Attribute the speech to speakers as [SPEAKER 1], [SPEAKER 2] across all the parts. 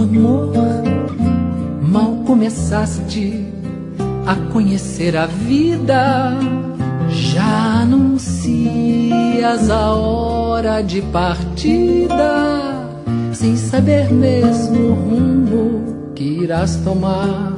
[SPEAKER 1] amor, mal começaste a conhecer a vida, já anuncias a hora de partida, sem saber mesmo o rumo que irás tomar.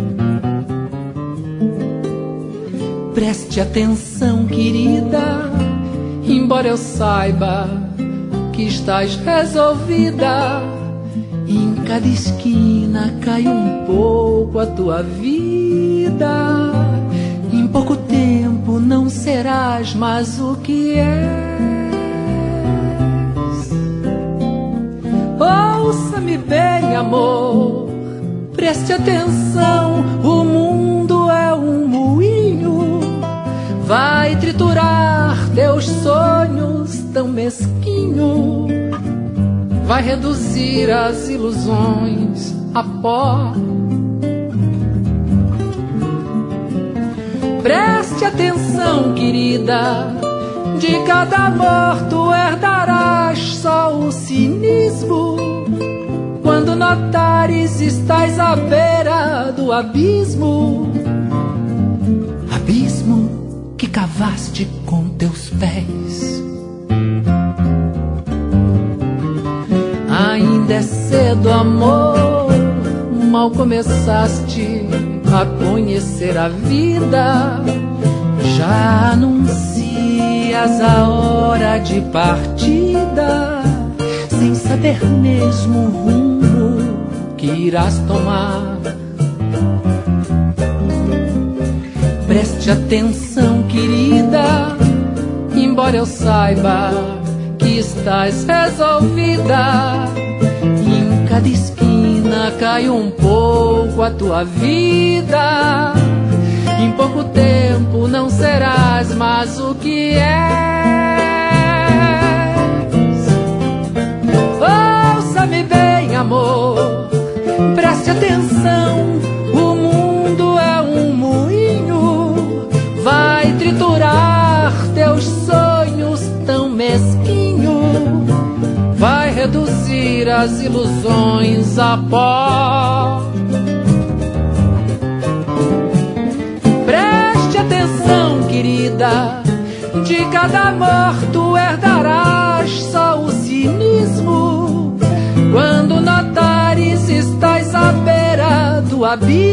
[SPEAKER 1] Preste atenção, querida, embora eu saiba que estás resolvida, em cada esquina cai um pouco a tua vida. Em pouco tempo não serás mais o que és. Ouça-me bem, amor, preste atenção, o mundo é um moinho, vai triturar teus sonhos tão mesquinho, vai reduzir as ilusões a pó. Preste atenção, querida, de cada amor tu herdarás só o cinismo. Quando notares estás à beira do abismo, abismo que cavaste com teus pés. Ainda é cedo, amor, mal começaste a conhecer a vida, já anuncias a hora de partida, sem saber mesmo o rumo que irás tomar. Preste atenção, querida, embora eu saiba que estás resolvida, em cada esquina cai um pouco a tua vida. Em pouco tempo não serás mais o que és. Ouça-me bem, amor, preste atenção, o mundo é um moinho, vai triturar teus sonhos tão mesquinho, vai reduzir as ilusões a pó. Preste atenção, querida, de cada amor tu herdarás só o cinismo. Quando notares estás à beira do abismo,